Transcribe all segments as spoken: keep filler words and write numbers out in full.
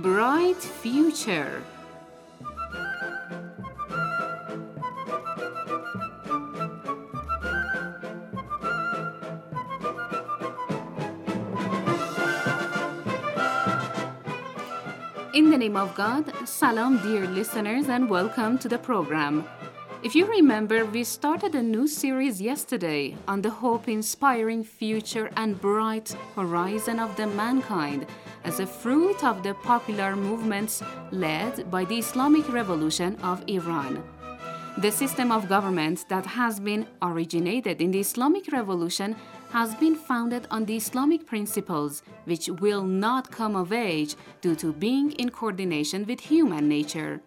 bright future. In the name of God, Salam, dear listeners, and welcome to the program. If you remember, we started a new series yesterday on the hope-inspiring future and bright horizon of the mankind as a fruit of the popular movements led by the Islamic Revolution of Iran. The system of government that has been originated in the Islamic Revolution has been founded on the Islamic principles which will not come of age due to being in coordination with human nature.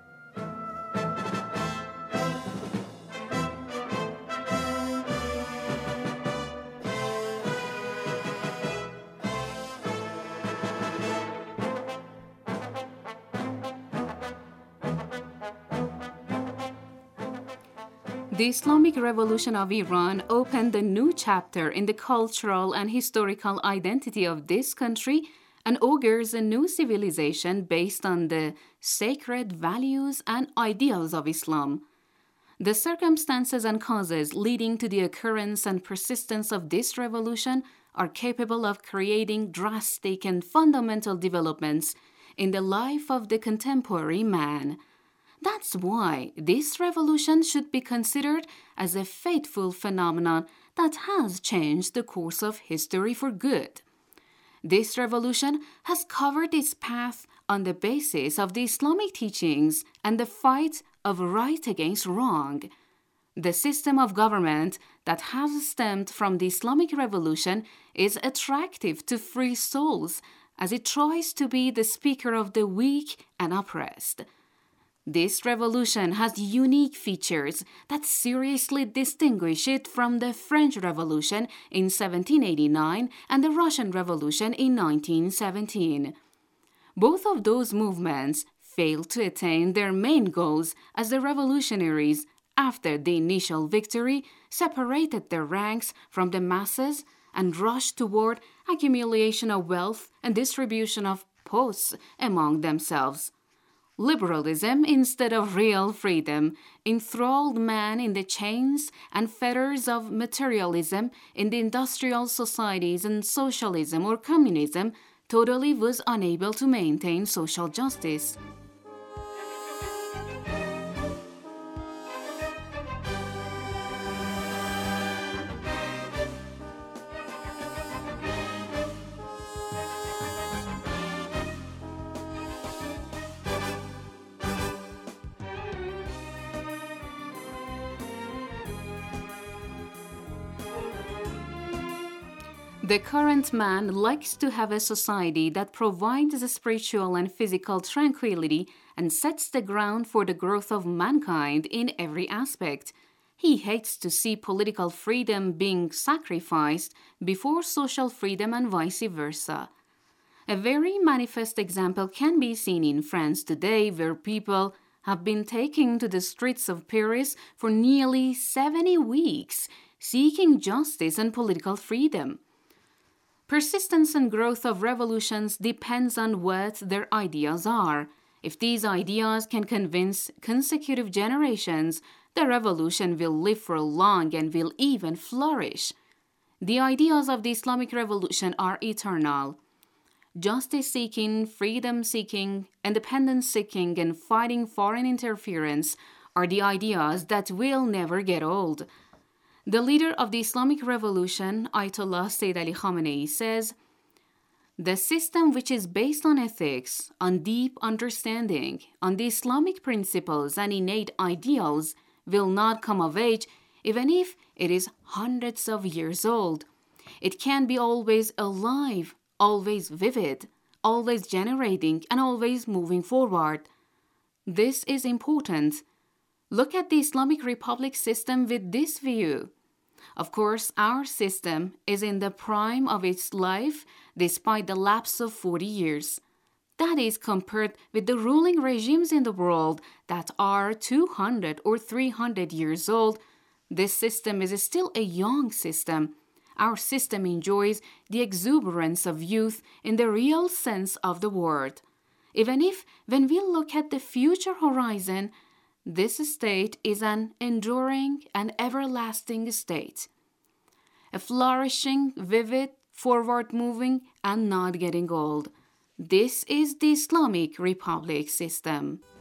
The Islamic Revolution of Iran opened a new chapter in the cultural and historical identity of this country and augurs a new civilization based on the sacred values and ideals of Islam. The circumstances and causes leading to the occurrence and persistence of this revolution are capable of creating drastic and fundamental developments in the life of the contemporary man. That's why this revolution should be considered as a fateful phenomenon that has changed the course of history for good. This revolution has covered its path on the basis of the Islamic teachings and the fight of right against wrong. The system of government that has stemmed from the Islamic Revolution is attractive to free souls as it tries to be the speaker of the weak and oppressed. This revolution has unique features that seriously distinguish it from the French Revolution in seventeen eighty-nine and the Russian Revolution in nineteen seventeen. Both of those movements failed to attain their main goals as the revolutionaries, after the initial victory, separated their ranks from the masses and rushed toward accumulation of wealth and distribution of posts among themselves. Liberalism, instead of real freedom, enthralled man in the chains and fetters of materialism in the industrial societies, and socialism or communism totally was unable to maintain social justice. The current man likes to have a society that provides spiritual and physical tranquility and sets the ground for the growth of mankind in every aspect. He hates to see political freedom being sacrificed before social freedom and vice versa. A very manifest example can be seen in France today, where people have been taking to the streets of Paris for nearly seventy weeks, seeking justice and political freedom. Persistence and growth of revolutions depends on what their ideas are. If these ideas can convince consecutive generations, the revolution will live for long and will even flourish. The ideas of the Islamic Revolution are eternal. Justice-seeking, freedom-seeking, independence-seeking, and fighting foreign interference are the ideas that will never get old. The leader of the Islamic Revolution, Ayatollah Sayyid Ali Khamenei, says, "The system which is based on ethics, on deep understanding, on the Islamic principles and innate ideals will not come of age even if it is hundreds of years old. It can be always alive, always vivid, always generating, and always moving forward. This is important. Look at the Islamic Republic system with this view. Of course, our system is in the prime of its life despite the lapse of forty years. That is compared with the ruling regimes in the world that are two hundred or three hundred years old. This system is still a young system. Our system enjoys the exuberance of youth in the real sense of the word. even if when we look at the future horizon, this state is an enduring and everlasting state. A flourishing, vivid, forward-moving, and not getting old. This is the Islamic Republic system.